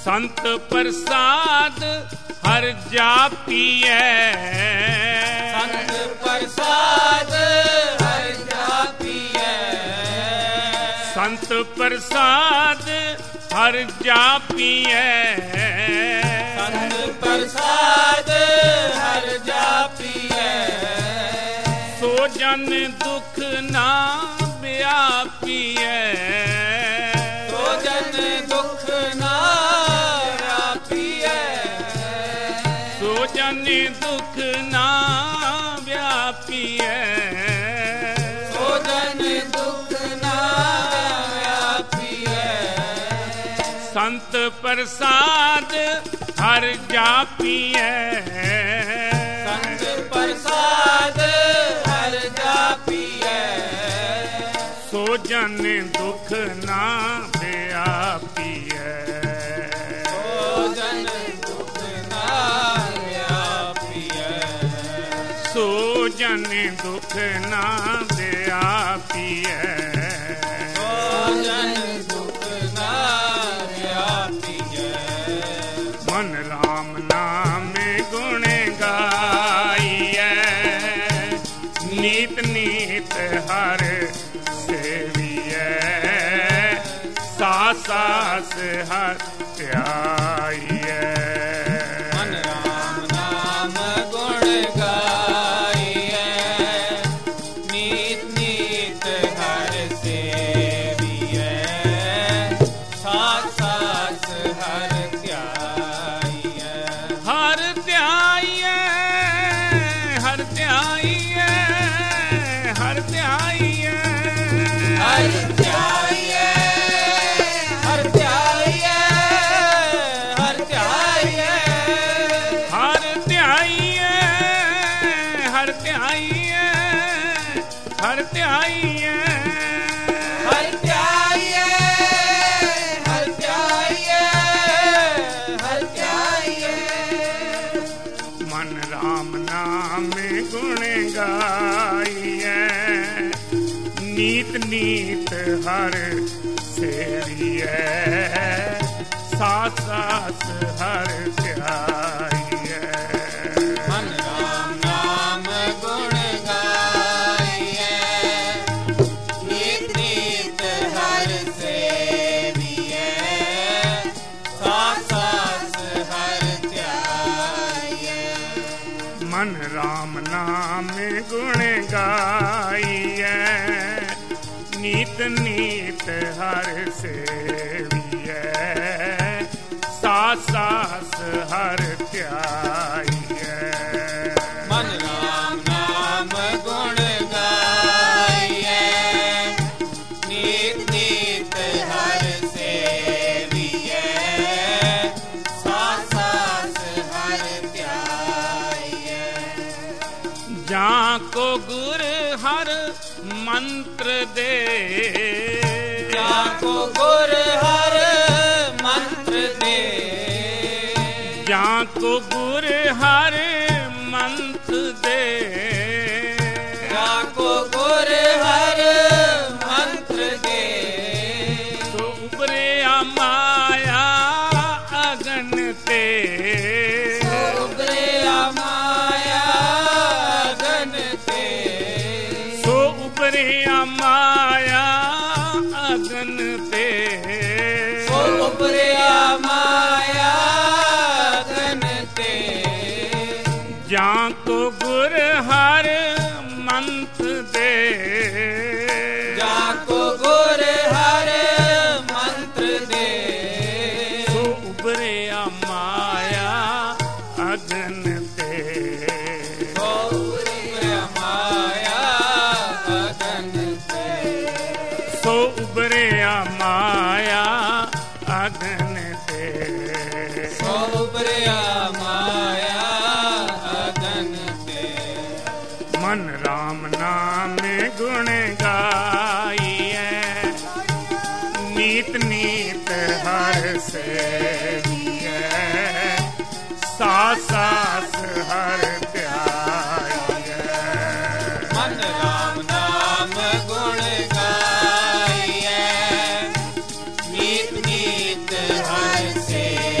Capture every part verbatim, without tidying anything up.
ਸੰਤ ਪ੍ਰਸਾਦ ਹਰ ਜਾਪੀਐ ਸੰਤ ਪ੍ਰਸਾਦ ਹਰ ਜਾਪੀਐ ਸੰਤ ਪ੍ਰਸਾਦ ਹਰ ਜਾਪੀਐ ਸੰਤ ਪ੍ਰਸਾਦ ਹਰ ਜਾਪੀਐ ਸੋ ਜਨ ਦੁਖ ਨਾ ਵਿਆਪੀਐ ਸੋ ਜਨ ਦੁਖ ਨਾ ਵਿਆਪੀਐ ਸੋ ਜਨ ਦੁਖ ਨਾ ਵਿਆਪੀਐ ਸੋ ਜਨ ਦੁਖ ਨਾ ਵਿਆਪੀਐ ਸੰਤ ਪ੍ਰਸਾਦ ਹਰ ਜਾਪੀਐ ਸੰਤ ਪ੍ਰਸਾਦ ਹਰ ਜਾਪੀਐ ਸੋ ਜਨ ਦੁਖ ਨਾ ਵਿਆਪੀਐ ਸੋ ਜਨ ਦੁਖ ਨਾ ਵਿਆਪੀਐ ਸੋ ਜਨ ਦੁਖ ਨਾ ਵਿਆਪੀਐ ਸੋ ਜਨ ਦੁਖ ਨਾ ਵਿਆਪੀਐ ਮਨ ਰਾਮ ਨਾਮੇ ਗੁਣ ਗਾਈਐ ਨੀਤ ਨੀਤ ਹਰ ਸੇਵੀਐ ਸਾਸ ਸਾਸ ਹਰ ਧਿਆਈਐ ਮਨ ਰਾਮ ਨਾਮ ਗੁਣ ਗਾਈਐ ਨੀਤ ਨੀਤ ਹਰ ਸੇਵੀਐ ਸਾਸ ਸਾਸ ਹਰ ਧਿਆਈਐ ਹਰ ਧਿਆਈਐ ਹਰ ਧਿਆਈਐ ਹਰ ਧਿਆਈਐ ਹਰ ਧਿਆਈਐ ਹਰ ਧਿਆਈਐ ਹਰ ਧਿਆਈਐ ਹਰ ਧਿਆਈਐ ਹਰ ਧਿਆਈਐ ਹਰ ਧਿਆਈਐ ਹਰ ਧਿਆਈਐ ਹਰ ਧਿਆਈਐ ਹਰ ਧਿਆਈਐ ਮਨ ਰਾਮ ਨਾਮੇ ਗੁਣ ਗਾਈਐ ਨੀਤ ਨੀਤ ਹਰ ਸੇਵੀਐ ਸਾਸ ਸਾਸ ਹਰ ਧਿਆਈਐ ਮਨ ਰਾਮ ਨਾਮ ਗੁਣ ਗਾਈਐ ਨੀਤ ਨੀਤ ਹਰ ਸੇਵੀਐ ਸਾਸ ਸਾਸ ਹਰ ਧਿਆਈਐ ਮਨ ਰਾਮ ਨਾਮੇ ਗੁਣ ਗਾਈਐ ਨੀਤ ਨੀਤ ਹਰ ਸੇਵੀਐ ਸਾਸ ਸਾਸ ਹਰ ਧਿਆਈਐ ਮਨ ਰਾਮ ਨਾਮ ਗੁਣ ਗਾਈਐ ਨੀਤ ਨੀਤ ਹਰ ਸੇਵੀਐ ਸਾਸ ਸਾਸ ਹਰ ਧਿਆਈਐ ਜਾਂ ਕੋ ਗੁਰ ਹਰ ਮੰਤਰ ਦੇ ਜਾ ਕੋ ਗੁਰ ਹਰ ਮੰਤਰ ਦੇ ਜਾਂ ਕੋ ਗੁਰ ਹਰ ਮੰਤਰ ਦੇ ਜਾ ਕੋ ਗੁਰ ਹਰ ਮੰਤਰ ਦੇ ਸੋ ਉਬਰਿਆ ਮਾਇਆ ਅਗਨ ਤੇ ਉਬਰਿਆ ਮਾਇਆ ਗਨ ਤੇ ਸੋ ਉਬਰਿਆ ਮਾਇਆ ਅਗਨ ਤੇ ਸੋ ਉਬਰਿਆ ਮਾਇਆ ਗਨ ਤੇ ਜਾਂ ਕੋ ਗੁਰ ਹਰ ਮੰਤ ਦੇ ਜਾ ਕੋ ਗੁਰ ਹਰ ਮੰਤਰ ਦੇ ਸੋ ਉਬਰਿਆ ਮਾਇਆ ਅਗਨ ਤੇ ਸੋ ਉਬਰਿਆ ਮਾਇਆ ਗਨ ਤੇ ਸੋ ਉਬਰਿਆ ਮਾਇਆ ਅਗਨ ਤੇ ਸੋ ਉਬਰਿਆ ਮਾਇਆ ਗਨ ਤੇ ਮਨ ਰਾਮ ਨਾਮੇ ਗੁਣ ਗਾਈਐ ਨੀਤ ਨੀਤ ਹਰ ਸੇਵੀਐ ਸਾਸ ਸਾਸ ਹਰ ਧਿਆਈਐ ਮਨ ਰਾਮ ਨਾਮ ਗੁਣ ਗਾਈਐ ਨੀਤ ਨੀਤ ਹਰ ਸੇ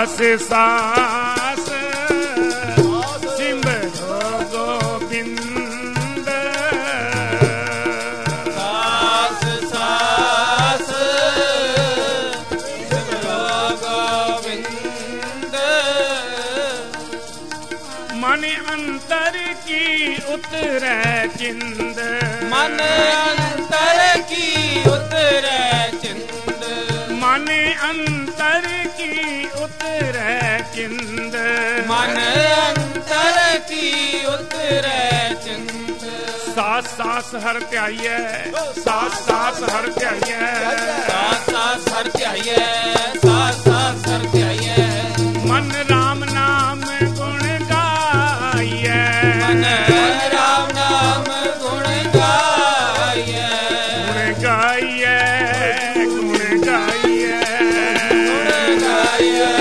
ਸਾਸ ਸਾਸ ਸਿਮਰੋ ਗੋਬਿੰਦ ਸਾਸ ਸਾਸ ਸਿਮਰੋ ਗੋਬਿੰਦ ਮਨ ਅੰਤਰ ਕੀ ਉਤਰੈ ਚਿੰਦ ਮਨ ਅੰਤਰ ਕੀ ਉਤਰੈ ਚਿੰਦ ਮਨ ਅੰਤਰ ਕੀ ਉਤਰੈ ਚਿੰਦ ਮਨ ਅੰਤਰ ਕੀ ਉਤਰੈ ਚਿੰਦ ਸਾਸ ਸਾਸ ਹਰ ਧਿਆਈਐ ਸਾਸ ਸਾਸ ਹਰ ਧਿਆਈਐ ਸਾਸ ਸਾਸ ਹਰ ਧਿਆਈਐ ਸਾਸ ਸਾਸ ਹਰ ਧਿਆਈਐ ਮਨ ਰਾਮ ਨਾਮ ਗੁਣ ਗਾਈਐ ਮਨ ਰਾਮ ਨਾਮ ਗੁਣ ਗਾਈਐ ਗੁਣ ਗਾਈਐ ਗੁਣ ਗਾਈਐ ਗੁਣ ਗਾਈਐ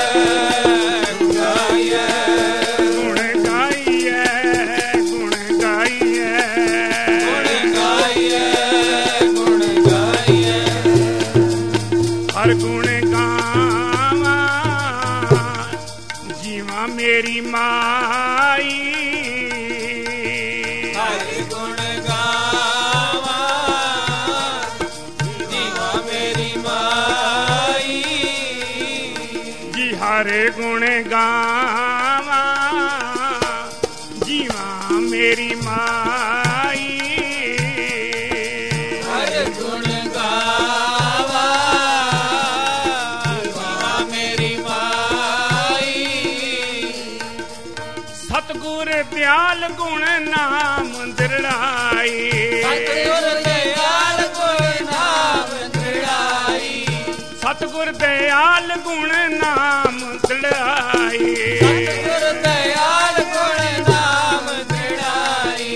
ਗਾਈਐ ਗੁਣ ਗਾਈਐ ਗੁਣ ਗਾਈਐ ਗੁਣ ਗਾਈਐ ਗੁਣ ਗਾਈਐ ਹਰ ਗੁਣ ਗਾਵਾਂ ਜੀਵਾਂ ਮੇਰੀ ਮਾਈ ਹਰ ਗੁਣ ਗਾਵਾਂ ਜੀਵਾ ਮੇਰੀ ਮਾਈ ਜੀ ਹਰ ਗੁਣ ਗਾਵਾਂ ਜੀਵਾਂ ਮੇਰੀ ਮਾਈ ਹਰ ਗੁਣ ਗਾਵਾ ਜੀਵਾ ਮੇਰੀ ਮਾਈ ਸਤਿਗੁਰ ਦਿਆਲ ਗੁਣ ਨਾਮ ਦਿਰੜਾਈ ਸਤਿਗੁਰ ਦਿਆਲ ਗੁਣ ਨਾਮ ਦਿੜਾਈ ਸਤਿਗੁਰ ਦਿਆਲ ਗੁਣ ਨਾਮ ਦਿੜਾਈ ਸਤਿਗੁਰ ਦਿਆਲ ਗੁਣ ਨਾਮ ਦਿੜਾਈ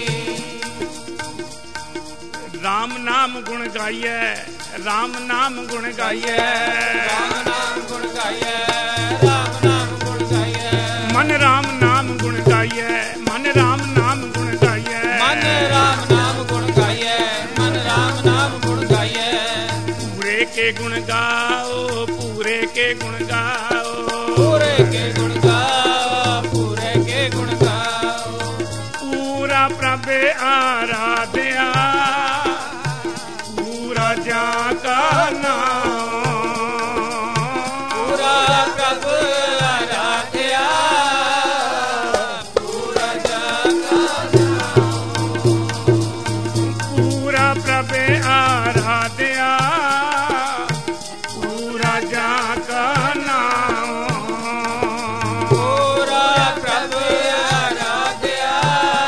ਰਾਮ ਨਾਮ ਗੁਣ ਗਾਈਐ ਰਾਮ ਨਾਮ ਗੁਣ ਗਾਈਐ ਰਾਮ ਨਾਮ ਗੁਣ ਗਾਈਐ ਰਾਮ ਨਾਮ ਗੁਣ ਗਾਈਐ ਮਨ ਰਾਮ ਨਾਮ ਗੁਣ ਗਾਈਐ ਮਨ ਰਾਮ ਨਾਮ ਗੁਣ ਗਾਈਐ ਮਨ ਰਾਮ ਨਾਮ ਗੁਣ ਗਾਈਐ ਮਨ ਰਾਮ ਨਾਮ ਗੁਣ ਗਾਈਐ ਪੂਰੇ ਕੇ ਗੁਣ ਗਾਓ ਪੂਰੇ ਕੇ ਗੁਣ ਗਾਓ ਪੂਰੇ ਕੇ ਗੁਣ ਗਾਓ ਪੂਰੇ ਕੇ ਗੁਣ ਗਾਓ ਪੂਰਾ ਪ੍ਰਭ ਆਰਾਧਿਆ ਪੂਰਾ ਜਾ ਕਾ ਨਾਮ ਪੂਰਾ ਪ੍ਰਭ ਆਰਾਧਿਆ ਪੂਰਾ ਜਾਗਾ ਪੂਰਾ ਪ੍ਰਭ ਆਰਾਧਿਆ ਪੂਰਾ ਜਾ ਕਾ ਨਾਮ ਪੂਰਾ ਪ੍ਰਭ ਆਰਾਧਿਆ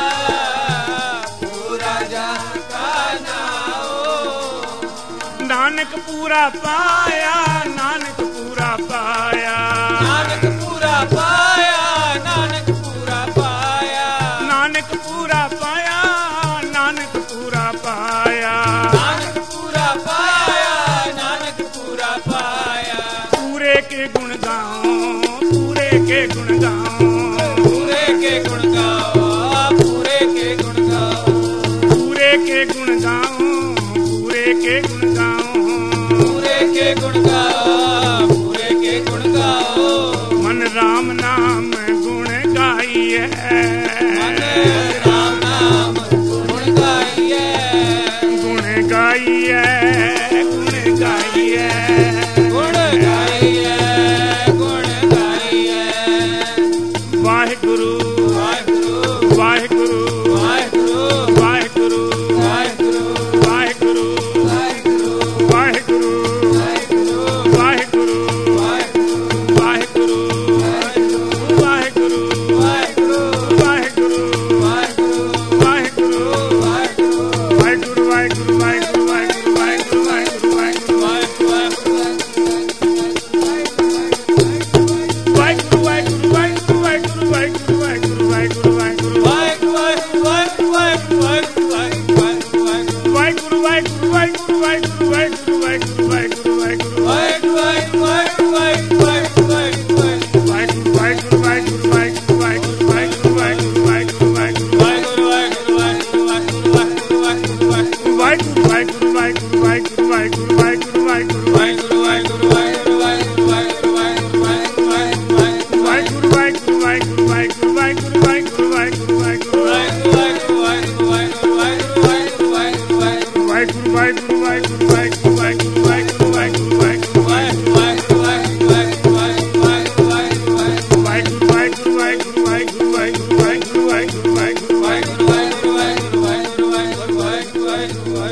ਪੂਰਾ ਜਾਗਾ ਨਾਉ ਨਾਨਕ ਪੂਰਾ ਪਾਇਆ ਨਾਨਕ ਪੂਰਾ ਪਾਇਆ ਨਾਨਕ ਪੂਰਾ ਪਾਇਆ ਨਾਨਕ ਪੂਰਾ ਪਾਇਆ ਨਾਨਕ ਪੂਰਾ ਪਾਇਆ ਨਾਨਕ ਪੂਰਾ ਪਾਇਆ ਨਾਨਕ ਪੂਰਾ ਪਾਇਆ ਨਾਨਕ ਪੂਰਾ ਪਾਇਆ ਪੂਰੇ ਕੇ ਗੁਣ ਗਾਓ ਪੂਰੇ ਕੇ ਗੁਣ ਗਾਓ ਪੂਰੇ ਕੇ ਗੁਣ ਗਾਓ ਪੂਰੇ ਕੇ ਗੁਣ ਗਾਓ ਪੂਰੇ ਕੇ ਗੁਣ ਗਾਓ ਪੂਰੇ ਕੇ ਗੁਣ ਗਾਓ ਪੂਰੇ ਕੇ ਗੁਣ ਗਾਓ ਪੂਰੇ ਕੇ ਗੁਣ ਗਾਓ ਮਨ ਰਾਮ ਨਾਮ ਗੁਣ ਗਾਈਐ ਮਨ ਰਾਮ ਨਾਮ ਗੁਣ ਗਾਈਐ ਗੁਣ ਗਾਈਐ ਗੁਣ ਗਾਈਐ ਗੁਣ ਗਾਈਐ ਗੁਣ ਗਾਈਐ ਵਾਹਿਗੁਰੂ ਵਾਹਿਗੁਰੂ ਵਾਹਿਗੁਰੂ ਵਾਹਿਗੁਰੂ ਵਾਹਿਗੁਰੂ ਵਾਹਿਗੁਰੂ ਵਾਹਿਗੁਰੂ ਵਾਹਿਗੁਰੂ